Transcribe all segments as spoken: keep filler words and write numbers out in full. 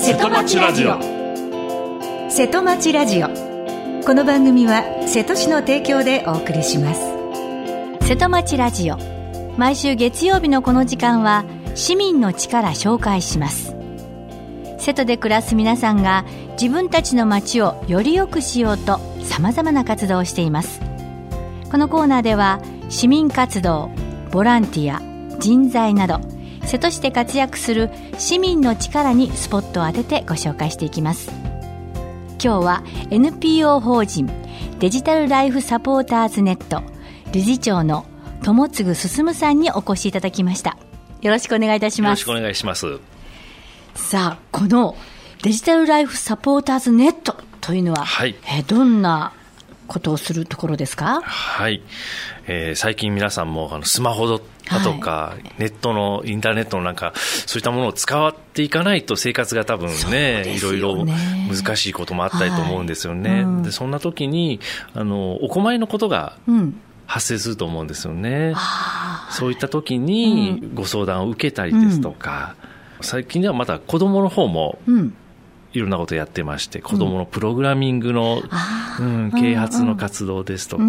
瀬戸町ラジオ。瀬戸町ラジオ、この番組は瀬戸市の提供でお送りします。 瀬戸町ラジオ、毎週月曜日のこの時間は市民の力紹介します。瀬戸で暮らす皆さんが自分たちの町をより良くしようとさまざまな活動をしています。このコーナーでは市民活動、ボランティア、人材など瀬戸市で活躍する市民の力にスポットを当ててご紹介していきます。今日は エヌピーオー 法人デジタルライフサポーターズネット理事長の友次進さんにお越しいただきました。よろしくお願いいたします。 よろしくお願いします。 さあ、このデジタルライフサポーターズネットというのは、はい、えどんなことをするところですか？ はい、えー、最近皆さんもあのスマホだとか、はい、ネットのインターネットのなんかそういったものを使っていかないと生活が多分 ね, ねいろいろ難しいこともあったりと思うんですよね、はいうん、でそんな時にあのお困りのことが、うん発生すると思うんですよね。そういった時にご相談を受けたりですとか、うん、最近ではまた子どもの方もいろんなことをやってまして、子どものプログラミングの、うん、啓発の活動ですとか、うん、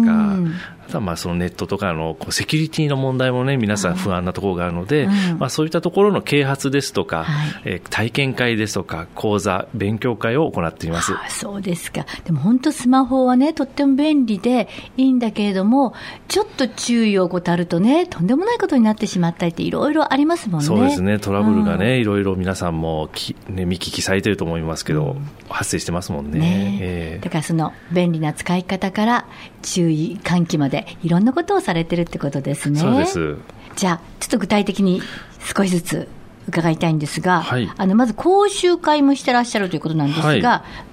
あとはまあそのネットとかのこうセキュリティの問題もね皆さん不安なところがあるので、うんまあ、そういったところの啓発ですとか、はいえー、体験会ですとか講座勉強会を行っています。 あそうですか。でも本当スマホはねとっても便利でいいんだけれども、ちょっと注意を怠るとねとんでもないことになってしまったりっていろいろありますもんね。 そうですね。トラブルがね、うん、いろいろ皆さんもき、ね、見聞きされていると思いますけど、うん、発生してますもん ね, ね、えー、 だからその便利な使い方から注意喚起までいろんなことをされてるってことですね。 そうです。 じゃあちょっと具体的に少しずつ伺いたいんですが、はい、あのまず講習会もしてらっしゃるということなんですが、はい、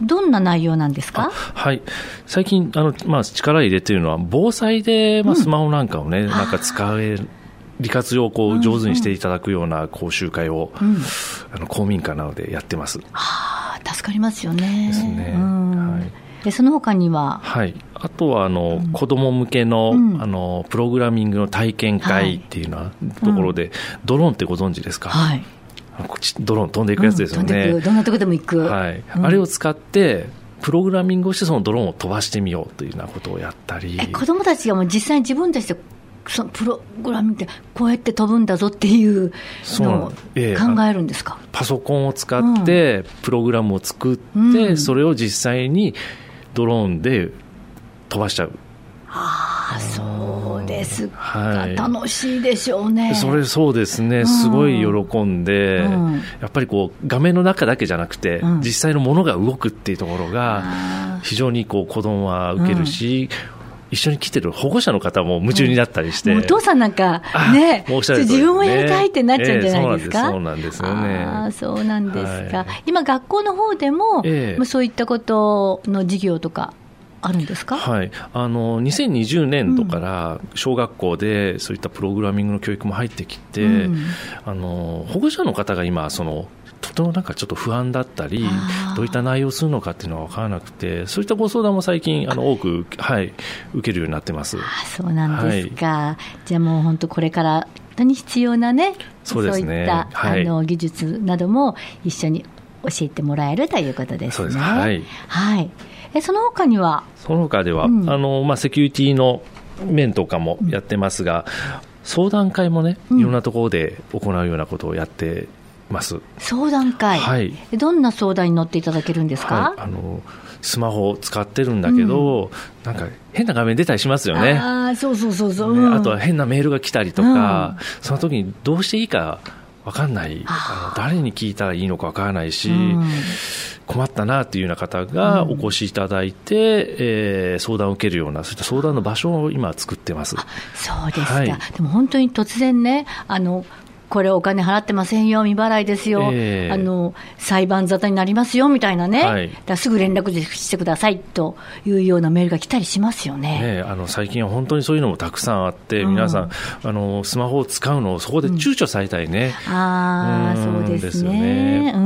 どんな内容なんですか？ はい、最近あの、まあ、力入れているのは防災で、まあ、スマホなんかをね、うん、なんか使える利活用をこう上手にしていただくような講習会を、うんうん、あの公民館などでやってます。 あ助かりますよね。 ですね、 うんはい、でその他には、 はい、あとはあの、うん、子ども向け の,、うん、あのプログラミングの体験会っていうようなところで、はいうん、ドローンってご存知ですか？はい、ドローン飛んでいくやつですよね、うん、飛んでいくどんなとこでも行く、はいうん、あれを使ってプログラミングをしてそのドローンを飛ばしてみようというようなことをやったり、 え子どもたちがもう実際に自分たちでそのプログラミングってこうやって飛ぶんだぞっていうのを考えるんですか？ ええ、パソコンを使ってプログラムを作って、うん、それを実際にドローンで飛ばしちゃう。 ああそうですか、はい、楽しいでしょうね。 それそうですね、すごい喜んで、うん、やっぱりこう画面の中だけじゃなくて、うん、実際のものが動くっていうところが非常にこう子供は受けるし、うん一緒に来てる保護者の方も夢中になったりして、うん、 お父さんなんかね、ね自分もやりたいってなっちゃうんじゃないですか？ えー、そうなんです、そうなんですよね。 あそうなんですか、はい、今学校の方でも、えー、そういったことの授業とかあるんですか？ はい、あのにせんにじゅうねんどから小学校でそういったプログラミングの教育も入ってきて、うん、あの保護者の方が今そのとてもなんかちょっと不安だったりどういった内容をするのかっていうのは分からなくて、そういったご相談も最近あの多く、はい、受けるようになってます。 あそうなんですか、はい、じゃあもう本当これから本当に必要なね、 そうですね、 そういった、はい、あの技術なども一緒に教えてもらえるということですね。 そうです、はいはい、えその他にはその他では、うんあのまあ、セキュリティの面とかもやってますが、うん、相談会もねいろんなところで行うようなことをやってます。 相談会、はい、どんな相談に乗っていただけるんですか？ はい、あのスマホを使ってるんだけど、うん、なんか変な画面出たりしますよね。 あそうそうそうそう、 ね、あとは変なメールが来たりとか、うん、その時にどうしていいか分かんない、あの誰に聞いたらいいのか分からないし、うん、困ったなというような方がお越しいただいて、うんえー、相談を受けるようなそういった相談の場所を今作ってます。 あそうですか、はい、でも本当に突然ねあのこれお金払ってませんよ未払いですよ、えー、あの裁判沙汰になりますよみたいなね、はい、だからすぐ連絡してくださいというようなメールが来たりしますよ ね, ねあの最近は本当にそういうのもたくさんあって、うん、皆さんあのスマホを使うのをそこで躊躇されたりね、 うん、ああそうですね、ですよね、うん、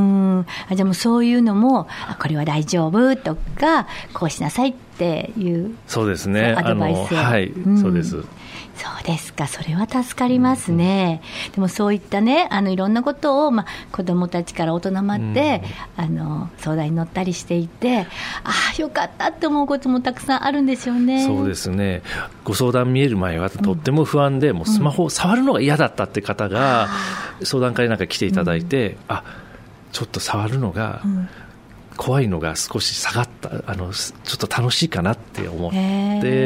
あじゃあもうそういうのもこれは大丈夫とかこうしなさいっていうそうですねアドバイスを、 はい、うん、そうです。 そうですか、それは助かりますね、うん、でもそういったね、あのいろんなことを、まあ、子どもたちから大人まで、うん、あの相談に乗ったりしていて、ああよかったって思うこともたくさんあるんでしょうね。 そうですね、ご相談見える前はとっても不安で、うん、もうスマホを触るのが嫌だったって方が、うん、相談会なんか来ていただいて、うん、あちょっと触るのが、うん怖いのが少し下がった、あのちょっと楽しいかなって思って、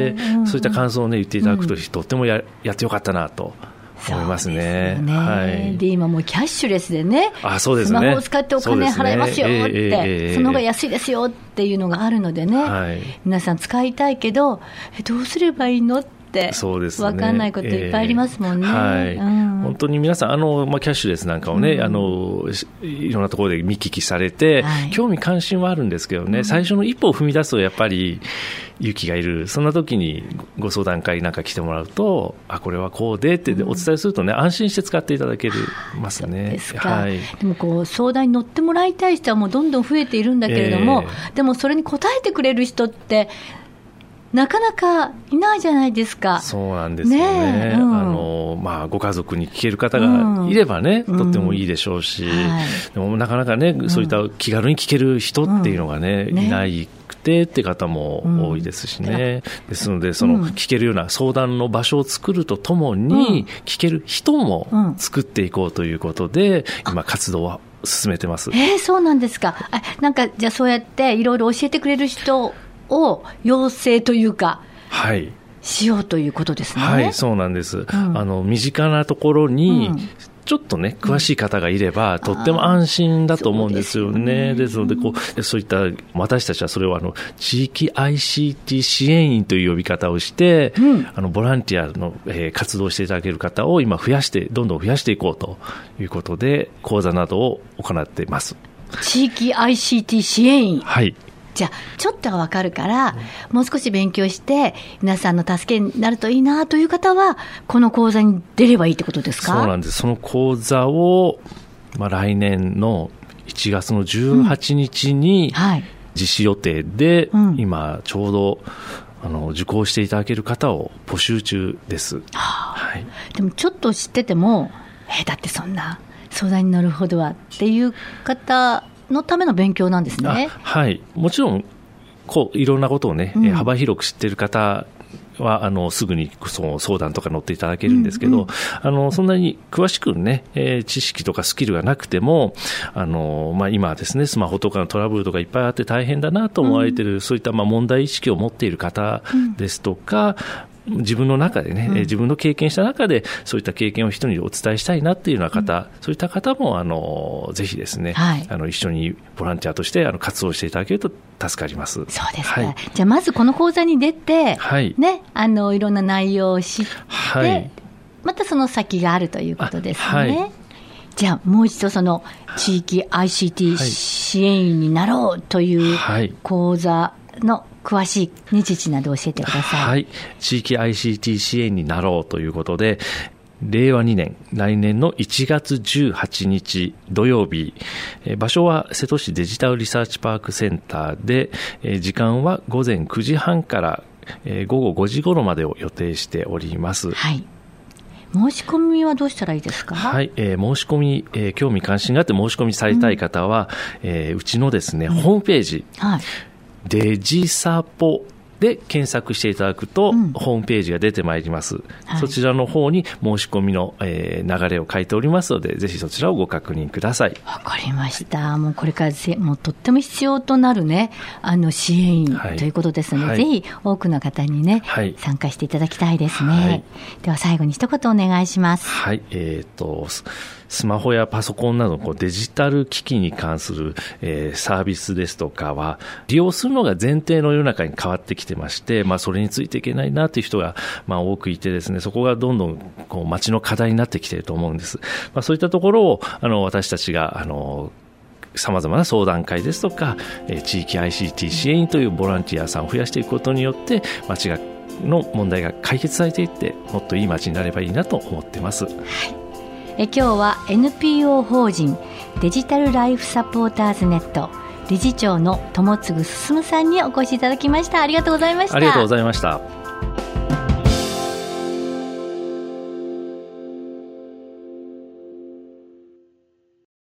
うんうん、そういった感想を、ね、言っていただくと、うん、とっても や, やってよかったなと思いますね。 そうですね、はい、で今もうキャッシュレスでね、 あそうですね、 スマホを使ってお金払いますよって、ねえー、その方が安いですよっていうのがあるのでね、はい、皆さん使いたいけどえどうすればいいのってそうですね、分かんないこといっぱいありますもんね、えーはいうん、 本当に皆さんあの、まあ、キャッシュレスなんかをね、うん、あのいろんなところで見聞きされて、はい、興味関心はあるんですけどね、うん、最初の一歩を踏み出すとやっぱり勇気がいる。そんな時にご相談会なんか来てもらうと、あこれはこうでってお伝えするとね、うん、安心して使っていただけるますね。 そうですか、はい、でもこう相談に乗ってもらいたい人はもうどんどん増えているんだけれども、えー、でもそれに応えてくれる人ってなかなかいないじゃないですか。 そうなんですよ ね, ね、うん、あのまあ、ご家族に聞ける方がいればね、うん、とってもいいでしょうし、うんはい、でもなかなかね、そういった気軽に聞ける人っていうのがね、うんねいないくてって方も多いですしね、うん、ですのでその聞けるような相談の場所を作るとともに、うん、聞ける人も作っていこうということで、うん、今活動は進めてます。 えー、そうなんですか。あなんかじゃあそうやっていろいろ教えてくれる人を養成というか、はい、しようということですね。 はい、そうなんです、うん、あの身近なところに、うんちょっとね詳しい方がいれば、うん、とっても安心だと思うんですよね。です、ね、ですのでこうそういった私たちはそれをあの地域 アイシーティー 支援員という呼び方をして、うん、あのボランティアの、えー、活動をしていただける方を今増やしてどんどん増やしていこうということで講座などを行っています。 地域 アイシーティー 支援員、 はいじゃあちょっとは分かるから、うん、もう少し勉強して皆さんの助けになるといいなという方はこの講座に出ればいいってことですか？ そうなんです。その講座を、まあ、来年のいちがつのじゅうはちにちに実施予定で、うんはい、今ちょうどあの受講していただける方を募集中です、はあはい、 でもちょっと知っててもえだってそんな相談に乗るほどはっていう方のための勉強なんですね。 はい、もちろんこういろんなことをね、うん、幅広く知っている方はあのすぐにその相談とか乗っていただけるんですけど、うんうん、あのそんなに詳しくね、えー、知識とかスキルがなくてもあの、まあ、今ですねスマホとかのトラブルとかいっぱいあって大変だなと思われている、うん、そういったまあ問題意識を持っている方ですとか、うん、自分の中でね、うん、自分の経験した中でそういった経験を人にお伝えしたいなっていうような方、うん、そういった方もあのぜひですね、はい、あの一緒にボランティアとしてあの活動していただけると助かります。 そうですか、はい、じゃあまずこの講座に出て、はいね、あのいろんな内容を知って、はい、またその先があるということですね、はい、じゃあもう一度その地域 アイシーティー 支援員になろうという講座の詳しい日時など教えてください。 はい、地域 アイシーティー 支援になろうということでれいわにねん来年のいちがつじゅうはちにち土曜日、場所は瀬戸市デジタルリサーチパークセンターで、時間はごぜんくじはんからごごごじ頃までを予定しております。 はい、申し込みはどうしたらいいですか？ はい、えー、申し込み、えー、興味関心があって申し込みされたい方は、うんえー、うちのですね、うん、ホームページ、はい、デジサポで検索していただくと、うん、ホームページが出てまいります、はい、そちらの方に申し込みの、えー、流れを書いておりますのでぜひそちらをご確認ください。 わかりました。もうこれからもうとっても必要となるねあの支援員、はい、ということですので、はい、ぜひ多くの方にね、はい、参加していただきたいですね、はい、では最後に一言お願いします。 はい、えーとスマホやパソコンなどのこうデジタル機器に関する、えー、サービスですとかは利用するのが前提の世の中に変わってきてまして、まあ、それについていけないなという人が、まあ、多くいてですねそこがどんどんこう街の課題になってきていると思うんです、まあ、そういったところをあの私たちがあのさまざまな相談会ですとか、えー、地域 アイシーティー 支援員というボランティアさんを増やしていくことによって街がの問題が解決されていってもっといい街になればいいなと思っています。はい、 え今日は エヌピーオー 法人デジタルライフサポーターズネット理事長の友次進さんにお越しいただきました。ありがとうございました。 ありがとうございました。